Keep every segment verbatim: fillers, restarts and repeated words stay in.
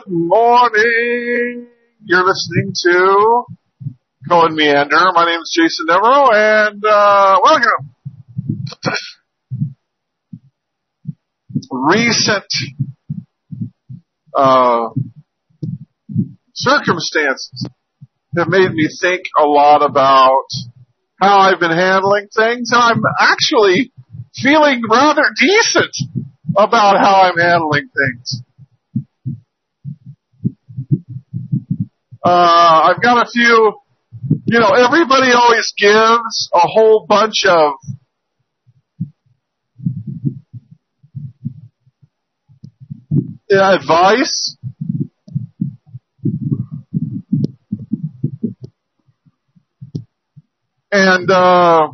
morning. You're listening to Go and Meander. My name is Jason Devereaux, and uh, welcome. Recent uh, circumstances have made me think a lot about how I've been handling things, and I'm actually feeling rather decent about how I'm handling things. Uh, I've got a few, you know, everybody always gives a whole bunch of advice. And, uh,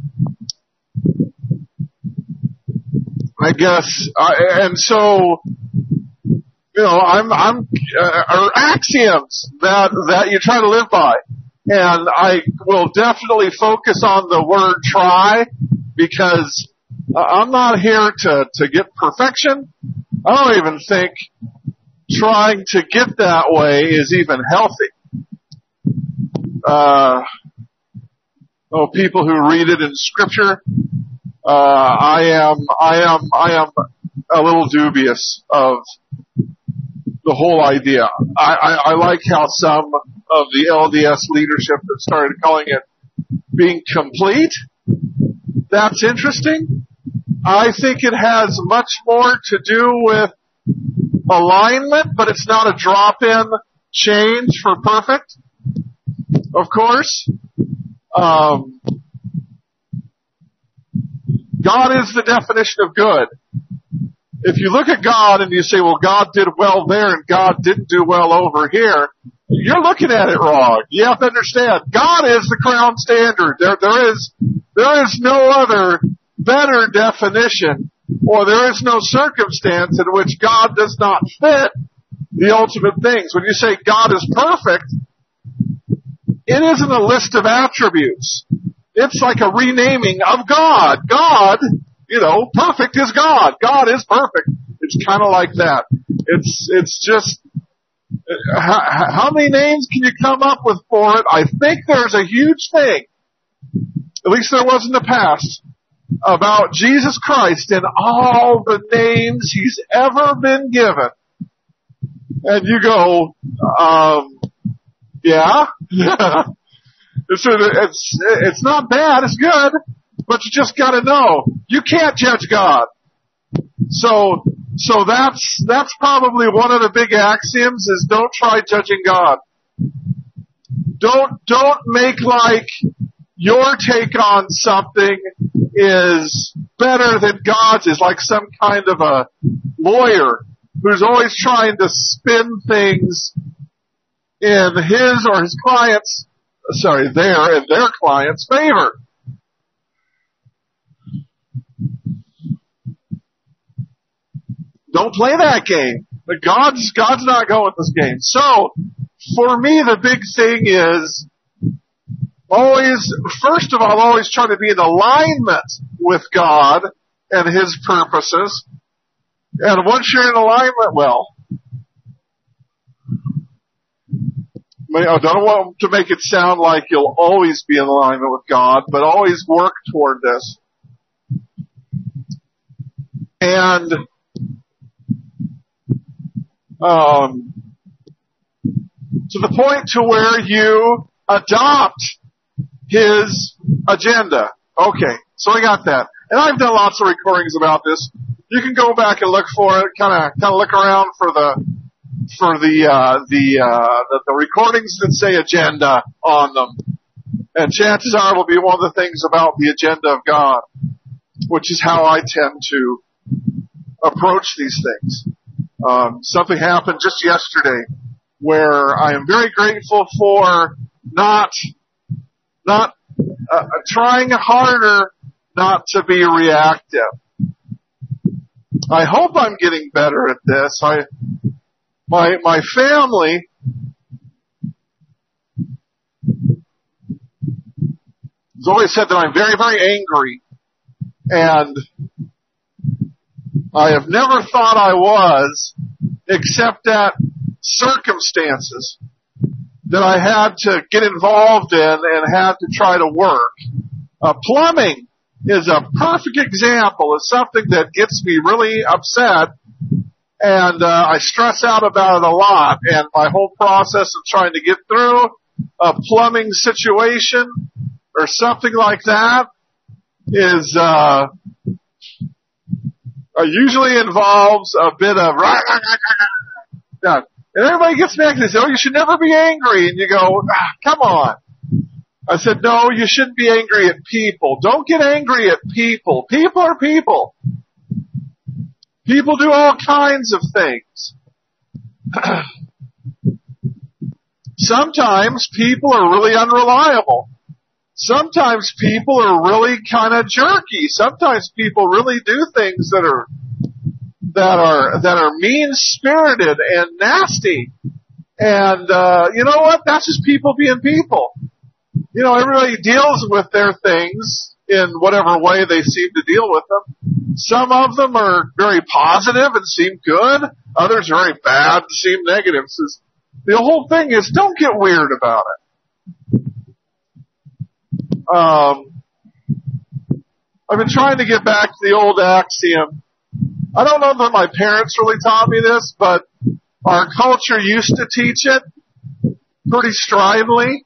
I guess, uh, and so, you know, I'm, I'm, uh, are axioms that, that you try to live by. And I will definitely focus on the word try, because uh, I'm not here to, to get perfection. I don't even think trying to get that way is even healthy. Uh, oh, people who read it in scripture, uh, I am, I am, I am a little dubious of the whole idea. I, I, I like how some of the L D S leadership have started calling it being complete. That's interesting. I think it has much more to do with alignment, but it's not a drop-in change for perfect, of course. Um, God is the definition of good. If you look at God and you say, well, God did well there and God didn't do well over here, you're looking at it wrong. You have to understand, God is the crown standard. There, there is, there is no other better definition, or there is no circumstance in which God does not fit the ultimate things. When you say God is perfect, it isn't a list of attributes. It's like a renaming of God. God, you know, perfect is God. God is perfect. It's kind of like that. It's, it's just, how, how many names can you come up with for it? I think there's a huge thing, at least there was in the past, about Jesus Christ and all the names He's ever been given. And you go, um, yeah? So it's, it's not bad, it's good, but you just gotta know, you can't judge God. So, so that's, that's probably one of the big axioms is don't try judging God. Don't, don't make like your take on something is better than God's, is like some kind of a lawyer who's always trying to spin things in his or his client's, sorry, their and their client's favor. Don't play that game. But God's, God's not going this game. So, for me, the big thing is always, first of all, always try to be in alignment with God and His purposes. And once you're in alignment, well, I don't want to make it sound like you'll always be in alignment with God, but always work toward this. And Um, to the point to where you adopt His agenda. Okay, so I got that. And I've done lots of recordings about this. You can go back and look for it, kind of, kind of look around for the, for the, uh, the, uh, the, the recordings that say agenda on them. And chances are will be one of the things about the agenda of God, which is how I tend to approach these things. Um, something happened just yesterday where I am very grateful for not, not, uh, trying harder not to be reactive. I hope I'm getting better at this. I, my, my family has always said that I'm very, very angry, and I have never thought I was, except at circumstances that I had to get involved in and had to try to work. Uh, plumbing is a perfect example of something that gets me really upset, and uh, I stress out about it a lot. And my whole process of trying to get through a plumbing situation or something like that is uh, uh usually involves a bit of yeah. And everybody gets mad because they say, oh, you should never be angry. And you go, ah, come on. I said, no, you shouldn't be angry at people. Don't get angry at people. People are people. People do all kinds of things. Sometimes people are really unreliable. Sometimes people are really kind of jerky. Sometimes people really do things that are that are that are mean-spirited and nasty. And uh you know what? That's just people being people. You know, everybody deals with their things in whatever way they seem to deal with them. Some of them are very positive and seem good. Others are very bad and seem negative. So the whole thing is, don't get weird about it. Um, I've been trying to get back to the old axiom. I don't know that my parents really taught me this, but our culture used to teach it pretty stridently,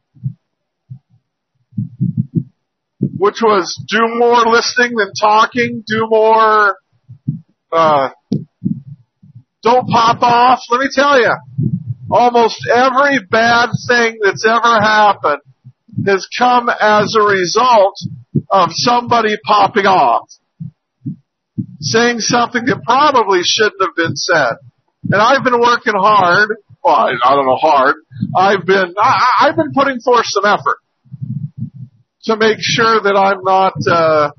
which was do more listening than talking, do more, uh, don't pop off. Let me tell you, almost every bad thing that's ever happened has come as a result of somebody popping off, saying something that probably shouldn't have been said. And I've been working hard, well, I, I don't know hard, I've been, I, I've been putting forth some effort to make sure that I'm not, uh,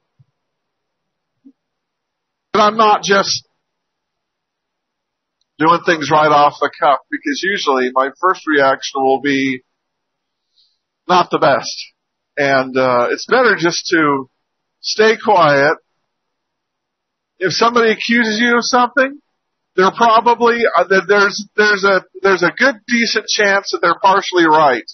that I'm not just doing things right off the cuff, because usually my first reaction will be not the best. And, uh, it's better just to stay quiet. If somebody accuses you of something, they're probably, uh, there's, there's a, there's a good decent chance that they're partially right.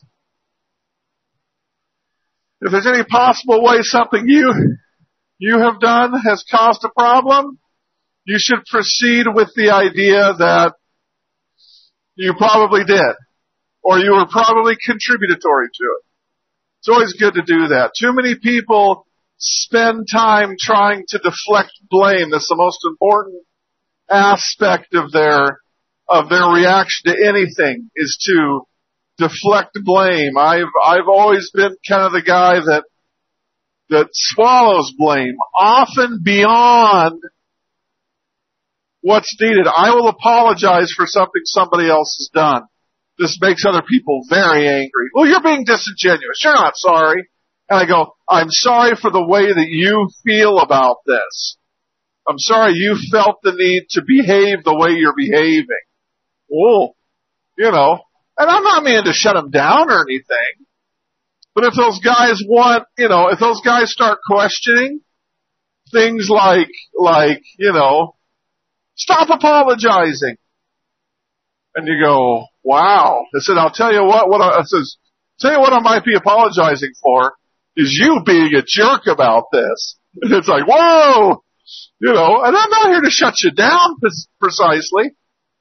If there's any possible way something you, you have done has caused a problem, you should proceed with the idea that you probably did, or you were probably contributory to it. It's always good to do that. Too many people spend time trying to deflect blame. That's the most important aspect of their, of their reaction to anything, is to deflect blame. I've, I've always been kind of the guy that, that swallows blame, often beyond what's needed. I will apologize for something somebody else has done. This makes other people very angry. Well, you're being disingenuous. You're not sorry. And I go, I'm sorry for the way that you feel about this. I'm sorry you felt the need to behave the way you're behaving. Oh, you know, and I'm not meaning to shut them down or anything. But if those guys want, you know, if those guys start questioning things like, like, you know, stop apologizing. And you go, wow. I said, I'll tell you what, what I, I says, tell you what I might be apologizing for is you being a jerk about this. And it's like, whoa, you know, and I'm not here to shut you down precisely.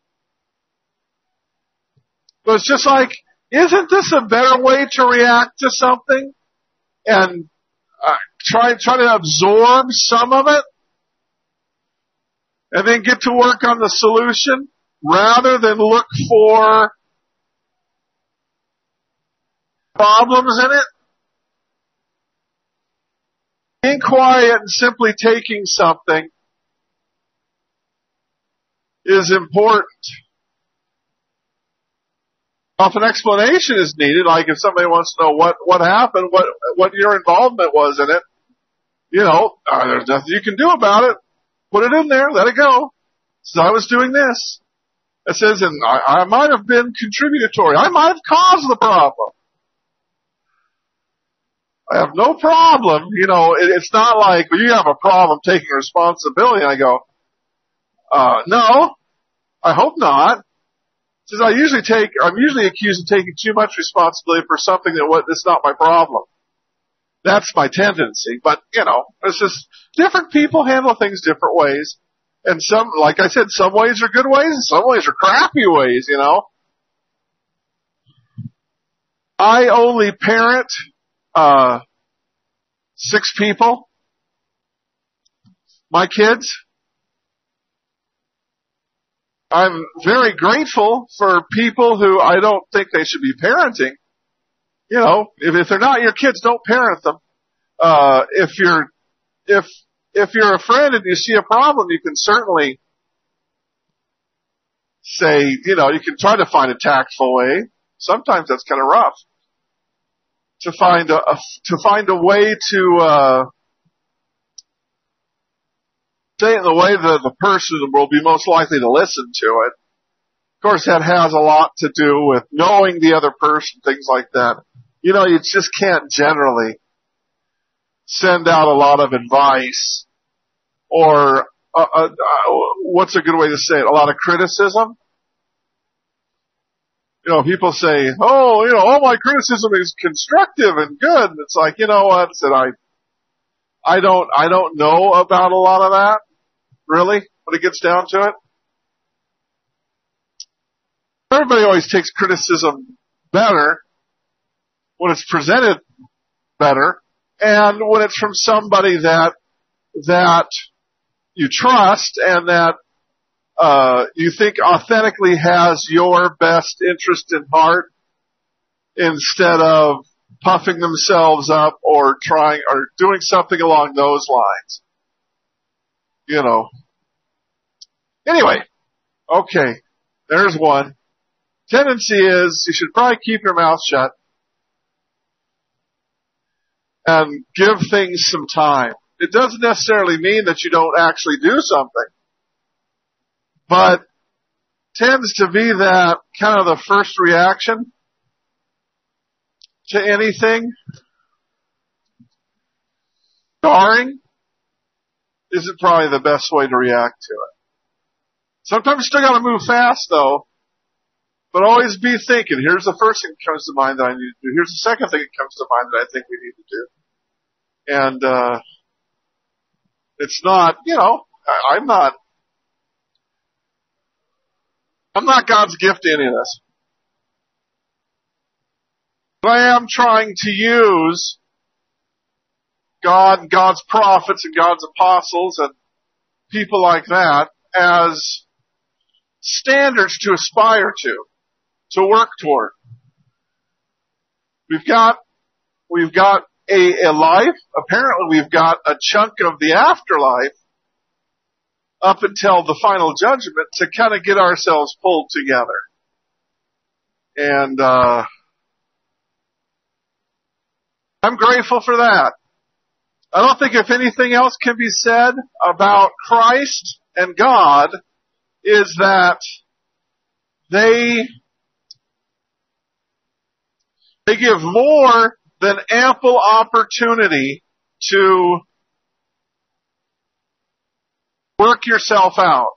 But it's just like, isn't this a better way to react to something and uh, try, try to absorb some of it and then get to work on the solution rather than look for problems in it? Being quiet and simply taking something is important. If an explanation is needed, like if somebody wants to know what, what happened, what, what your involvement was in it, you know, uh, there's nothing you can do about it. Put it in there, let it go. So I was doing this. It says, and I, I might have been contributory. I might have caused the problem. I have no problem. You know, it, it's not like, well, you have a problem taking responsibility. And I go, uh, no, I hope not. Says I usually take, I'm usually accused of taking too much responsibility for something that what that's not my problem. That's my tendency. But, you know, it's just different people handle things different ways. And some, like I said, some ways are good ways and some ways are crappy ways, you know. I only parent, uh, six people. My kids. I'm very grateful for people who I don't think they should be parenting. You know, if, if they're not your kids, don't parent them. Uh, if you're, if, if you're a friend and you see a problem, you can certainly say, you know, you can try to find a tactful way. Sometimes that's kind of rough. To find a, a to find a way to, uh, say it in the way that the person will be most likely to listen to it. Of course, that has a lot to do with knowing the other person, things like that. You know, you just can't generally send out a lot of advice or, uh, uh, what's a good way to say it? A lot of criticism. You know, people say, oh, you know, all my criticism is constructive and good. And it's like, you know what? Said I, I don't, I don't know about a lot of that. Really, when it gets down to it. Everybody always takes criticism better when it's presented better and when it's from somebody that, that you trust and that, uh, you think authentically has your best interest in heart instead of puffing themselves up or trying or doing something along those lines. You know. Anyway, okay, there's one. Tendency is you should probably keep your mouth shut and give things some time. It doesn't necessarily mean that you don't actually do something, but tends to be that kind of the first reaction to anything jarring isn't probably the best way to react to it. Sometimes you still gotta move fast though, but always be thinking, here's the first thing that comes to mind that I need to do, here's the second thing that comes to mind that I think we need to do. And, uh, it's not, you know, I, I'm not, I'm not God's gift to any of this. But I am trying to use God, God's prophets and God's apostles and people like that as standards to aspire to, to work toward. We've got, we've got a, a life. Apparently we've got a chunk of the afterlife up until the final judgment to kind of get ourselves pulled together. And, uh, I'm grateful for that. I don't think if anything else can be said about Christ and God is that they, they give more than ample opportunity to work yourself out.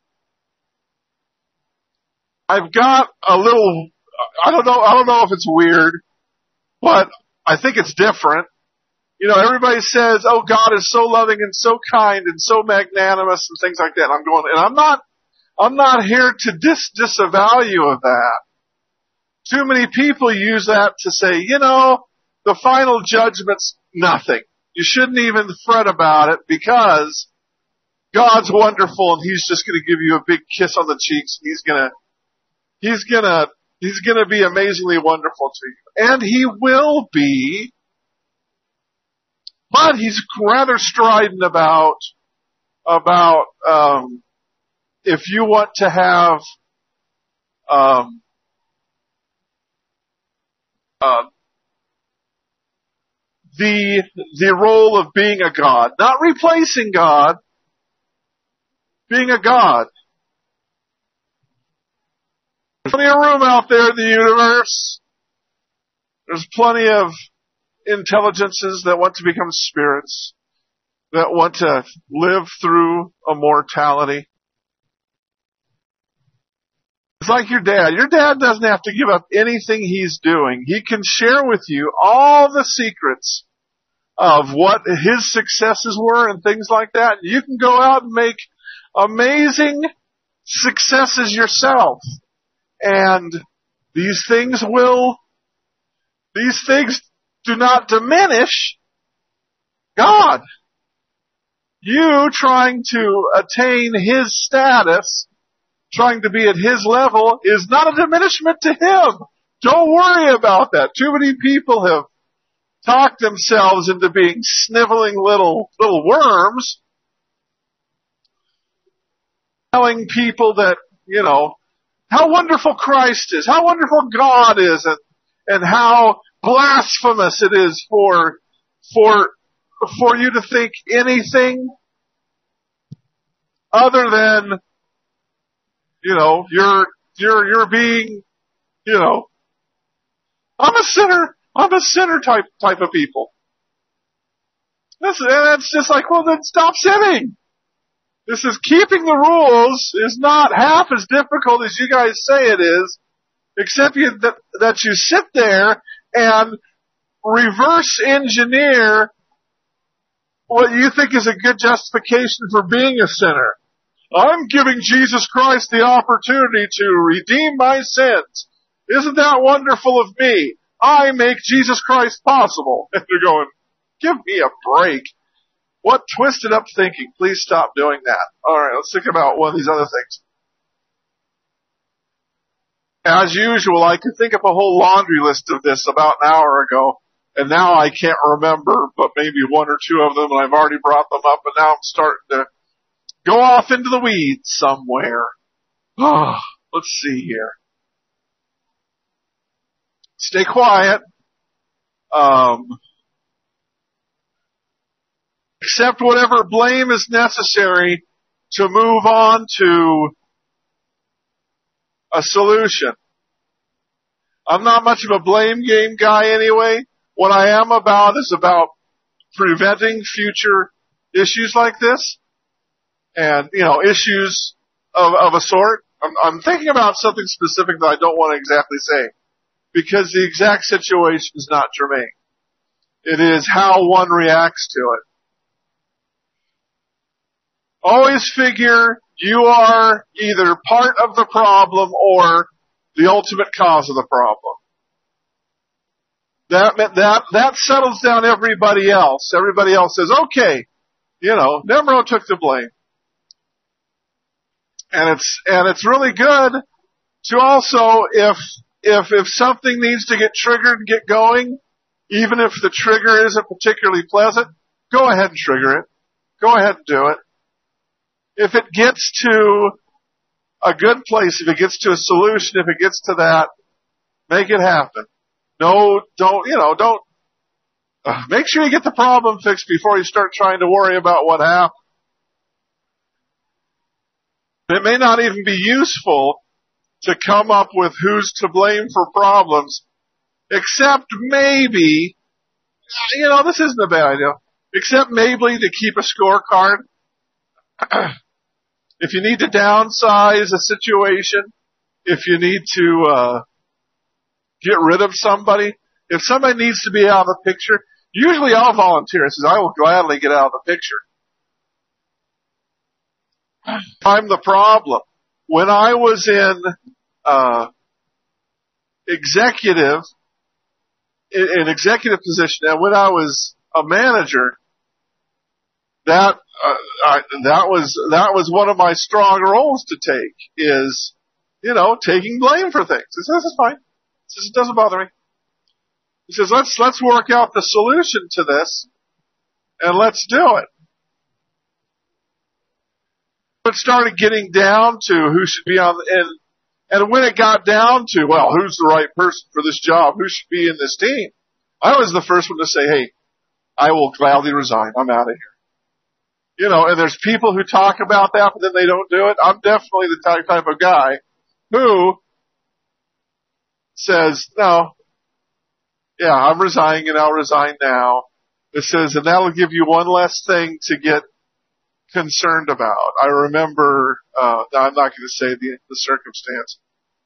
I've got a little, I don't know, I don't know if it's weird, but I think it's different. You know, everybody says, oh, God is so loving and so kind and so magnanimous and things like that. And I'm going, and I'm not, I'm not here to dis, disavow you of that. Too many people use that to say, you know, the final judgment's nothing. You shouldn't even fret about it because God's wonderful and He's just going to give you a big kiss on the cheeks. And He's going to, He's going to, He's going to be amazingly wonderful to you. And He will be. But He's rather strident about, about, um, if you want to have, um, uh, the, the role of being a God. Not replacing God, being a God. There's plenty of room out there in the universe. There's plenty of intelligences that want to become spirits, that want to live through immortality. It's like your dad. Your dad doesn't have to give up anything he's doing. He can share with you all the secrets of what his successes were and things like that. You can go out and make amazing successes yourself. And these things will, these things do not diminish God. You trying to attain His status, trying to be at His level, is not a diminishment to Him. Don't worry about that. Too many people have talked themselves into being sniveling little, little worms, telling people that, you know, how wonderful Christ is, how wonderful God is, and, and how blasphemous it is for, for, for you to think anything other than, you know, you're, you're, you're being, you know, I'm a sinner, I'm a sinner type, type of people. That's, that's just like, well, then stop sinning. This is keeping the rules is not half as difficult as you guys say it is, except you, that, that you sit there and reverse engineer what you think is a good justification for being a sinner. I'm giving Jesus Christ the opportunity to redeem my sins. Isn't that wonderful of me? I make Jesus Christ possible. And you're going, give me a break. What twisted up thinking? Please stop doing that. Alright, let's think about one of these other things. As usual, I could think of a whole laundry list of this about an hour ago, and now I can't remember but maybe one or two of them, and I've already brought them up, and now I'm starting to go off into the weeds somewhere. Oh, let's see here. Stay quiet. Um, accept whatever blame is necessary to move on to a solution. I'm not much of a blame game guy anyway. What I am about is about preventing future issues like this. And, you know, issues of, of a sort. I'm, I'm thinking about something specific that I don't want to exactly say, because the exact situation is not germane. It is how one reacts to it. Always figure you are either part of the problem or the ultimate cause of the problem. That, that, that settles down everybody else. Everybody else says, okay, you know, Nemro took the blame. And it's, and it's really good to also, if, if, if something needs to get triggered and get going, even if the trigger isn't particularly pleasant, go ahead and trigger it. Go ahead and do it. If it gets to a good place, if it gets to a solution, if it gets to that, make it happen. No, don't, you know, don't, uh, make sure you get the problem fixed before you start trying to worry about what happened. It may not even be useful to come up with who's to blame for problems, except maybe, you know, this isn't a bad idea, except maybe to keep a scorecard. If you need to downsize a situation, if you need to uh get rid of somebody, if somebody needs to be out of the picture, usually I'll volunteer. I says, I will gladly get out of the picture. I'm the problem. When I was in uh executive, in an executive position, and when I was a manager, that uh, I, that was that was one of my strong roles to take, is, you know, taking blame for things. He says, this is fine. He says, it doesn't bother me. He says, let's let's work out the solution to this, and let's do it. It started getting down to who should be on, and and when it got down to, well, who's the right person for this job? Who should be in this team? I was the first one to say, hey, I will gladly resign. I'm out of here. You know, and there's people who talk about that, but then they don't do it. I'm definitely the type, type of guy who says, no, yeah, I'm resigning and I'll resign now. It says, and that'll give you one less thing to get concerned about. I remember, uh, I'm not going to say the, the circumstance,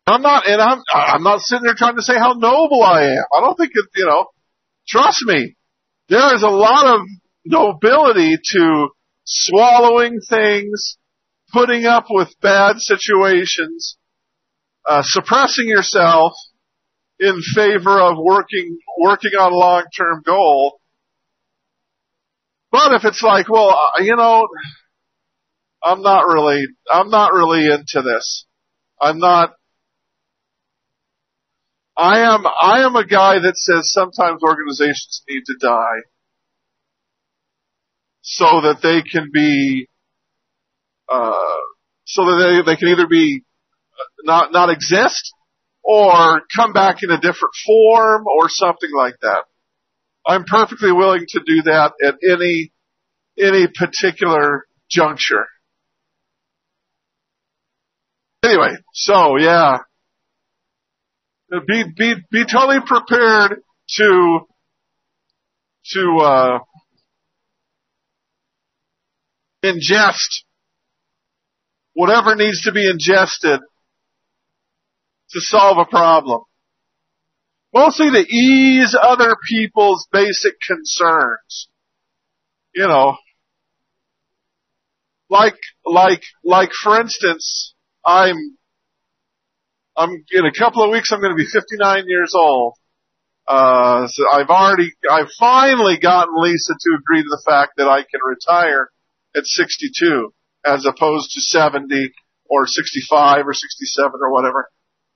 I'm not, and I'm, I'm not sitting there trying to say how noble I am. I don't think it, you know, trust me, there is a lot of nobility to swallowing things, putting up with bad situations, uh, suppressing yourself in favor of working, working on a long-term goal. But if it's like, well, you know, I'm not really, I'm not really into this. I'm not, I am, I am a guy that says sometimes organizations need to die so that they can be, uh, so that they, they can either be not, not exist or come back in a different form or something like that. I'm perfectly willing to do that at any, any particular juncture. Anyway, so yeah, be be be totally prepared to to uh, ingest whatever needs to be ingested to solve a problem. Mostly to ease other people's basic concerns. You know, like like like for instance. I'm, I'm, in a couple of weeks I'm going to be fifty-nine years old. Uh, so I've already, I've finally gotten Lisa to agree to the fact that I can retire at sixty-two as opposed to seventy or sixty-five or sixty-seven or whatever.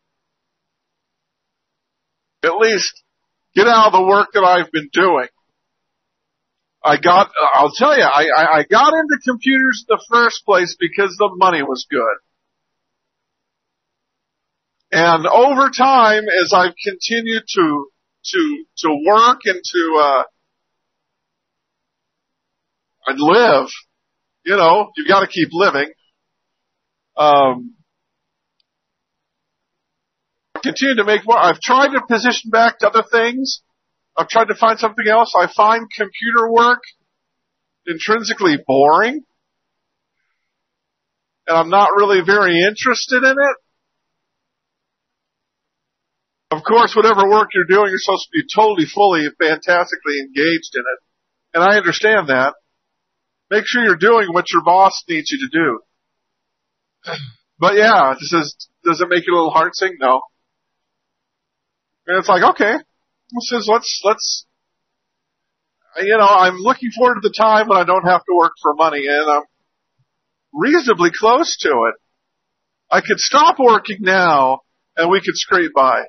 At least get out of the work that I've been doing. I got, I'll tell you, I, I, I got into computers in the first place because the money was good. And over time, as I've continued to, to, to work and to, uh, and live, you know, you've got to keep living. Um, continue to make more. I've tried to position back to other things. I've tried to find something else. I find computer work intrinsically boring. And I'm not really very interested in it. Of course, whatever work you're doing, you're supposed to be totally, fully, fantastically engaged in it. And I understand that. Make sure you're doing what your boss needs you to do. But yeah, this is, does it make you a little heart sink? No. And it's like, okay, this is, let's, let's, you know, I'm looking forward to the time when I don't have to work for money, and I'm reasonably close to it. I could stop working now, and we could scrape by.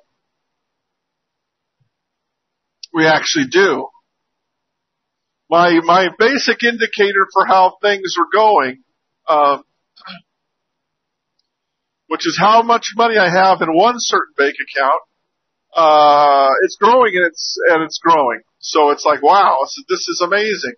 We actually do. My, my basic indicator for how things are going, uh, which is how much money I have in one certain bank account, uh, it's growing and it's, and it's growing. So it's like, wow, this is amazing.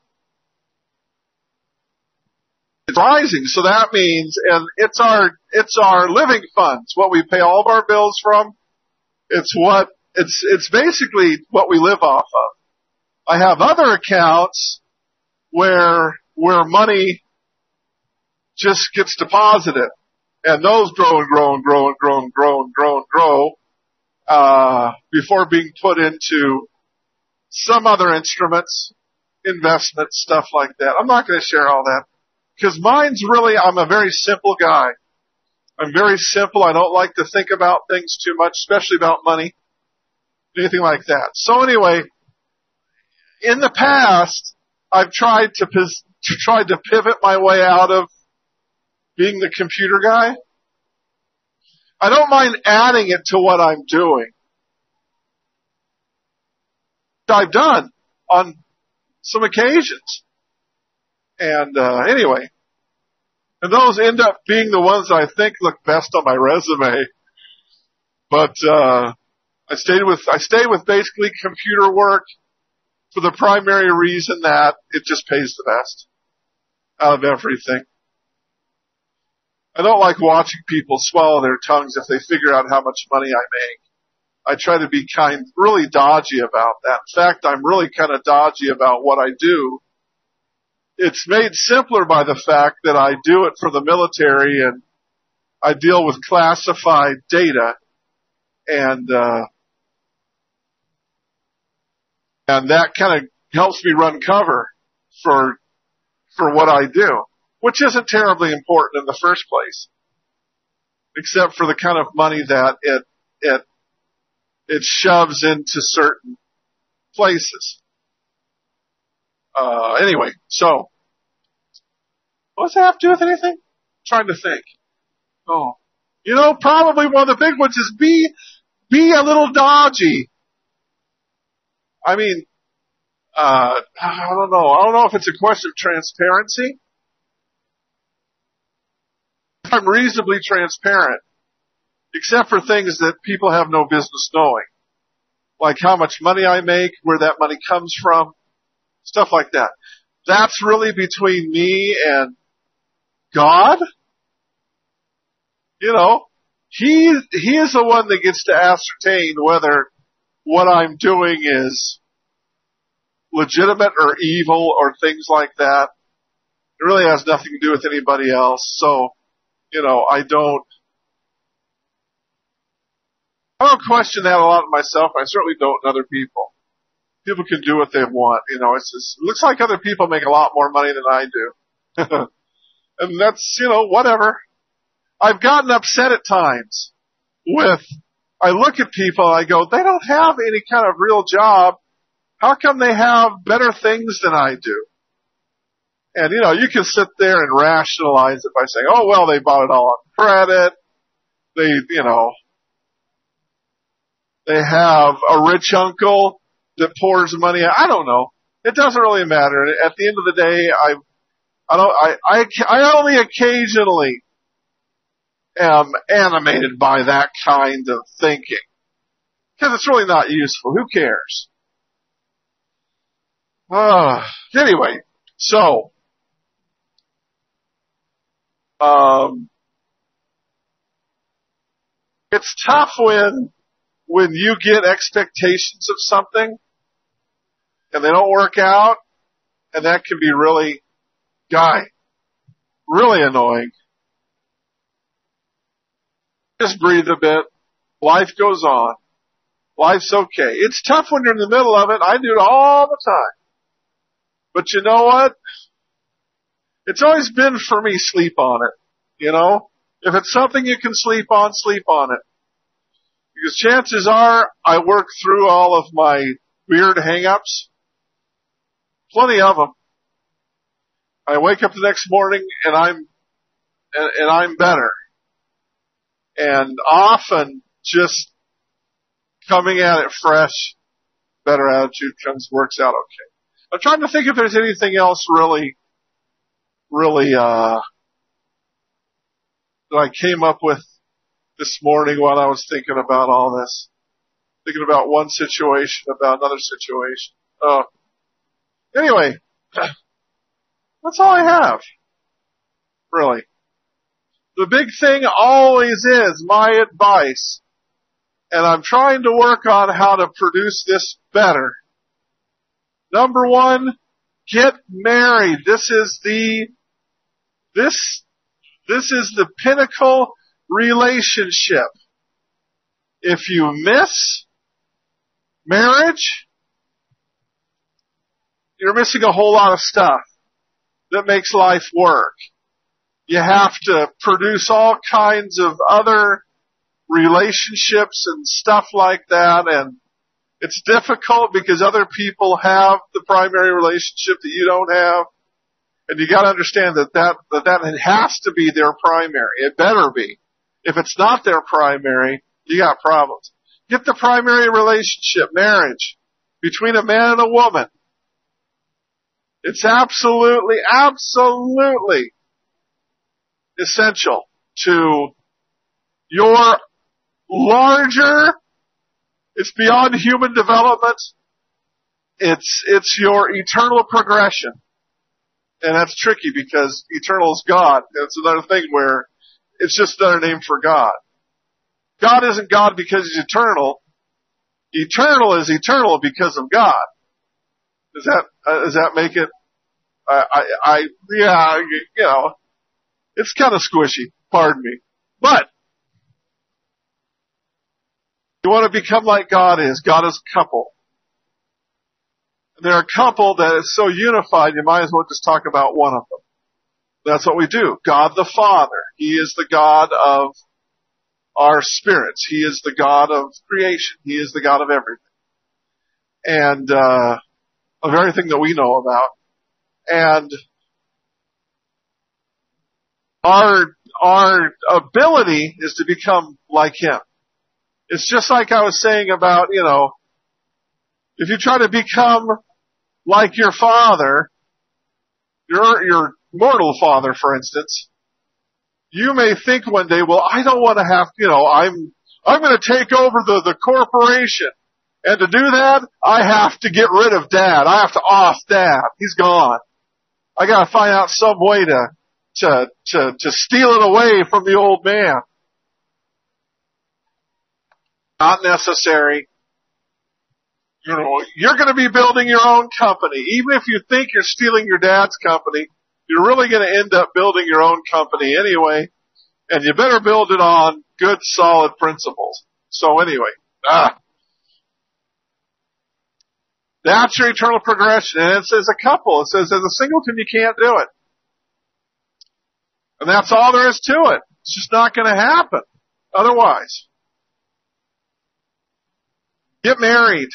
It's rising, so that means, and it's our, it's our living funds, what we pay all of our bills from. It's what, it's, it's basically what we live off of. I have other accounts where, where money just gets deposited, and those grow and grow and grow and grow and grow and grow and grow, uh, before being put into some other instruments, investments, stuff like that. I'm not going to share all that. Because mine's really, I'm a very simple guy. I'm very simple. I don't like to think about things too much, especially about money, anything like that. So anyway, in the past, I've tried to, to tried to pivot my way out of being the computer guy. I don't mind adding it to what I'm doing. I've done on some occasions. And, uh, anyway, and those end up being the ones I think look best on my resume. But, uh, I stayed with, I stayed with basically computer work for the primary reason that it just pays the best out of everything. I don't like watching people swallow their tongues if they figure out how much money I make. I try to be kind, really dodgy about that. In fact, I'm really kind of dodgy about what I do. It's made simpler by the fact that I do it for the military and I deal with classified data. And, uh, and that kind of helps me run cover for, for what I do, which isn't terribly important in the first place, except for the kind of money that it, it, it shoves into certain places. Uh, anyway, so, what does that have to do with anything? I'm trying to think. Oh, you know, probably one of the big ones is be, be a little dodgy. I mean, uh, I don't know. I don't know if it's a question of transparency. I'm reasonably transparent, except for things that people have no business knowing, like how much money I make, where that money comes from, stuff like that. That's really between me and God. You know, he, he is the one that gets to ascertain whether what I'm doing is legitimate or evil or things like that. It really has nothing to do with anybody else. So, you know, I don't, I don't question that a lot of myself. I certainly don't in other people. People can do what they want. You know, it's just, it looks like other people make a lot more money than I do. And that's, you know, whatever. I've gotten upset at times with, I look at people and I go, they don't have any kind of real job. How come they have better things than I do? And, you know, you can sit there and rationalize it by saying, oh, well, they bought it all on credit. They, you know, they have a rich uncle that pours money out. I don't know. It doesn't really matter. At the end of the day, I, I don't, I, I, I only occasionally am animated by that kind of thinking. Because it's really not useful. Who cares? Uh, anyway, so, um, it's tough when, when you get expectations of something and they don't work out, and that can be really, guy, really annoying. Just breathe a bit. Life goes on. Life's okay. It's tough when you're in the middle of it. I do it all the time. But you know what? It's always been for me, sleep on it. You know? If it's something you can sleep on, sleep on it. Because chances are I work through all of my weird hang-ups. Plenty of them. I wake up the next morning and I'm, and, and I'm better. And often just coming at it fresh, better attitude comes, works out okay. I'm trying to think if there's anything else really, really, uh, that I came up with this morning while I was thinking about all this. Thinking about one situation, about another situation. Uh, anyway, that's all I have. Really. The big thing always is my advice, and I'm trying to work on how to produce this better. Number one, get married. This is the, this, this is the pinnacle relationship. If you miss marriage, you're missing a whole lot of stuff that makes life work. You have to produce all kinds of other relationships and stuff like that, and it's difficult because other people have the primary relationship that you don't have, and you got to understand that that, that that has to be their primary. It better be. If it's not their primary, you got problems. Get the primary relationship, marriage, between a man and a woman. It's absolutely, absolutely essential to your larger, it's beyond human development, it's, it's your eternal progression. And that's tricky because eternal is God. It's another thing where it's just another name for God. God isn't God because He's eternal. Eternal is eternal because of God. Does that, uh, does that make it, I, I, I, yeah, you know, it's kind of squishy, pardon me. But, You want to become like God is. God is a couple. And they're a couple that is so unified, you might as well just talk about one of them. That's what we do. God the Father. He is the God of our spirits. He is the God of creation. He is the God of everything. And, uh, of everything that we know about. And our, our ability is to become like Him. It's just like I was saying about, you know, if you try to become like your father, your, your mortal father, for instance, you may think one day, well, I don't want to have, you know, I'm, I'm going to take over the, the corporation. And to do that, I have to get rid of Dad. I have to off Dad. He's gone. I got to find out some way to, to, to, to steal it away from the old man. Not necessary. You know, you're going to be building your own company. Even if you think you're stealing your dad's company, you're really going to end up building your own company anyway. And you better build it on good, solid principles. So anyway, ah. That's your eternal progression. And it says a couple. It says as a singleton you can't do it. And that's all there is to it. It's just not going to happen otherwise. Get married.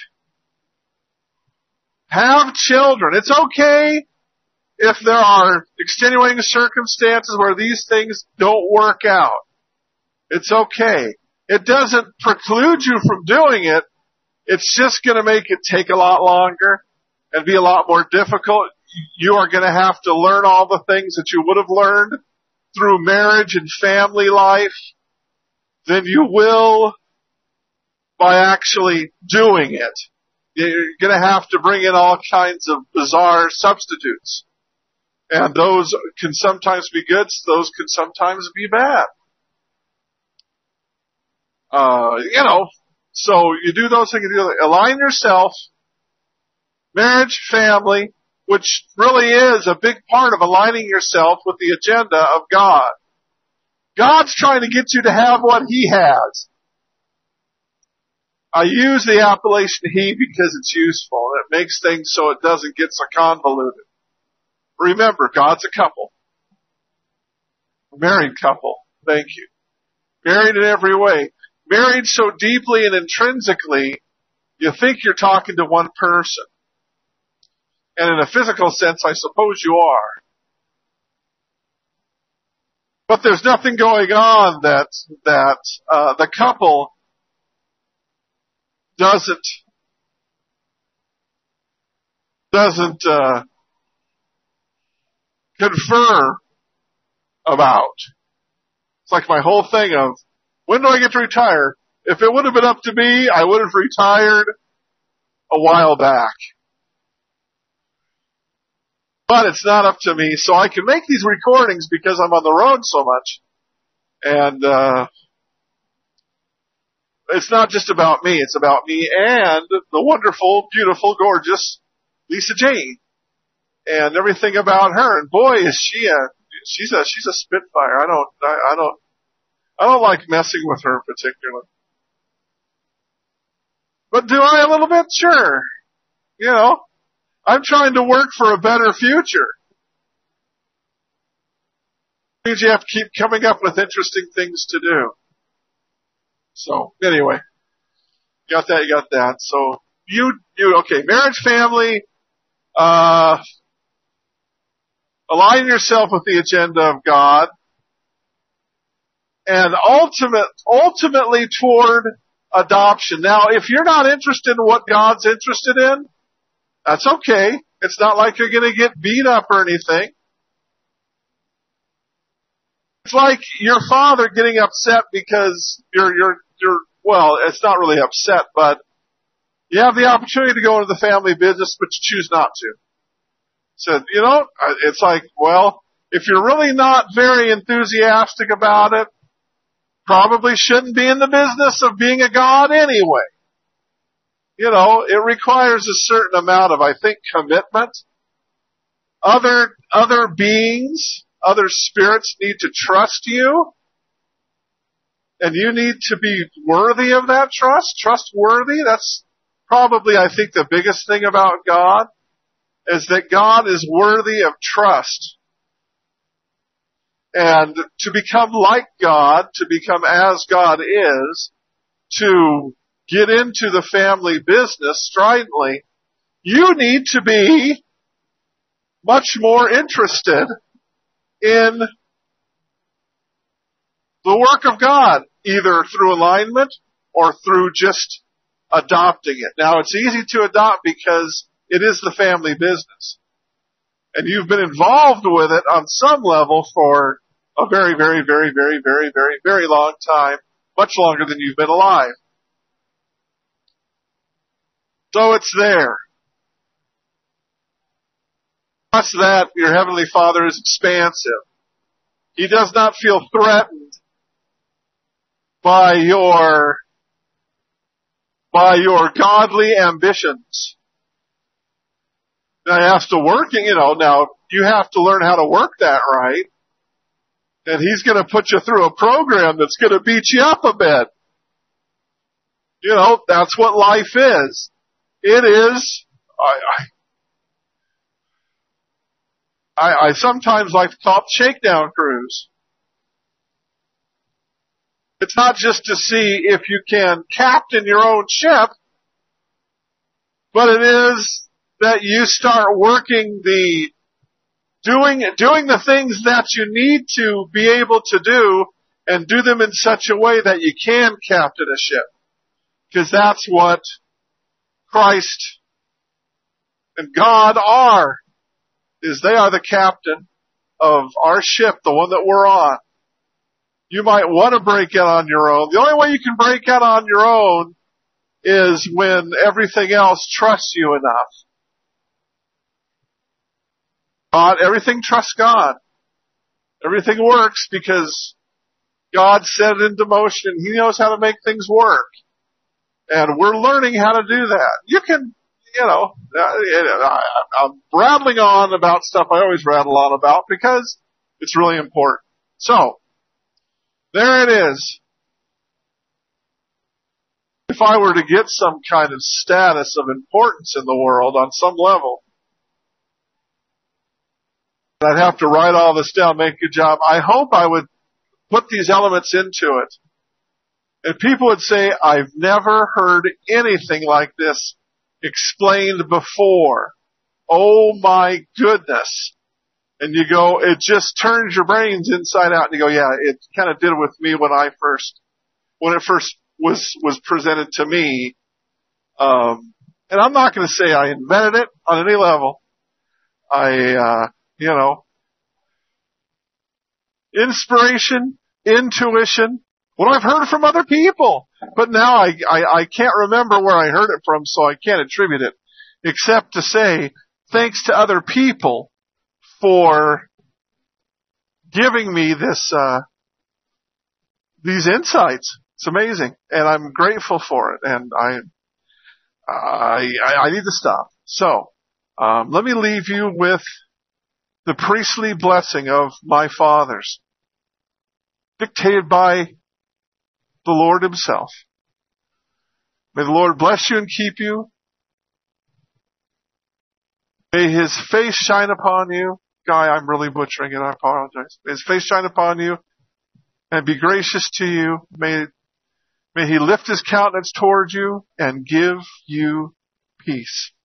Have children. It's okay if there are extenuating circumstances where these things don't work out. It's okay. It doesn't preclude you from doing it. It's just going to make it take a lot longer and be a lot more difficult. You are going to have to learn all the things that you would have learned through marriage and family life than you will by actually doing it. You're going to have to bring in all kinds of bizarre substitutes. And those can sometimes be good, those can sometimes be bad. Uh, you know, so you do those things, you align yourself, marriage, family, which really is a big part of aligning yourself with the agenda of God. God's trying to get you to have what He has. I use the appellation he because it's useful. It makes things so it doesn't get so convoluted. Remember, God's a couple. A married couple. Thank you. Married in every way. Married so deeply and intrinsically, you think you're talking to one person. And in a physical sense, I suppose you are. But there's nothing going on that, that, uh, the couple doesn't, doesn't, uh, confer about. It's like my whole thing of, when do I get to retire? If it would have been up to me, I would have retired a while back. But it's not up to me, so I can make these recordings because I'm on the road so much. And, uh, it's not just about me, it's about me and the wonderful, beautiful, gorgeous Lisa Jane. And everything about her. And boy, is she a, she's a, she's a spitfire. I don't, I, I don't, I don't like messing with her particularly. But do I a little bit? Sure. You know, I'm trying to work for a better future. It means you have to keep coming up with interesting things to do. So, anyway. You got that, you got that. So, you, you, okay, marriage, family, uh, align yourself with the agenda of God, and ultimate, ultimately toward adoption. Now, if you're not interested in what God's interested in, that's okay. It's not like you're going to get beat up or anything. It's like your father getting upset because you're, you're, you're, well, it's not really upset, but you have the opportunity to go into the family business, but you choose not to. So, you know, it's like, well, if you're really not very enthusiastic about it, probably shouldn't be in the business of being a god anyway. You know, it requires a certain amount of, I think, commitment. Other, other beings, other spirits need to trust you. And you need to be worthy of that trust, trustworthy. That's probably, I think, the biggest thing about God, is that God is worthy of trust. And to become like God, to become as God is, to get into the family business stridently, you need to be much more interested in the work of God, either through alignment or through just adopting it. Now, it's easy to adopt because it is the family business. And you've been involved with it on some level for a very, very, very, very, very, very, very long time, much longer than you've been alive. So it's there. Trust that your Heavenly Father is expansive. He does not feel threatened by your, by your godly ambitions. Now, as to working, you know, now you have to learn how to work that right. And He's going to put you through a program that's going to beat you up a bit. You know, that's what life is. It is, I, I, I sometimes like to call it shakedown cruise. It's not just to see if you can captain your own ship, but it is that you start working the, doing, doing the things that you need to be able to do, and do them in such a way that you can captain a ship. Because that's what Christ and God are, is they are the captain of our ship, the one that we're on. You might want to break out on your own. The only way you can break out on your own is when everything else trusts you enough. God, everything trusts God. Everything works because God set it into motion. He knows how to make things work. And we're learning how to do that. You can, you know, I'm rattling on about stuff I always rattle on about because it's really important. So, there it is. If I were to get some kind of status of importance in the world on some level, I'd have to write all this down, make a job. I hope I would put these elements into it. And people would say, I've never heard anything like this explained before. Oh my goodness. And you go, it just turns your brains inside out. And you go, yeah, it kind of did with me when I first, when it first was, was presented to me. Um, and I'm not going to say I invented it on any level. I, uh, you know, inspiration, intuition, what I've heard from other people. But now I, I, I can't remember where I heard it from, so I can't attribute it. Except to say, thanks to other people for giving me this, uh, these insights. It's amazing. And I'm grateful for it. And I, I, I need to stop. So, um, let me leave you with the priestly blessing of my fathers, dictated by the Lord Himself. May the Lord bless you and keep you. May His face shine upon you. Guy, I'm really butchering it. I apologize. May His face shine upon you and be gracious to you. May, may He lift His countenance toward you and give you peace.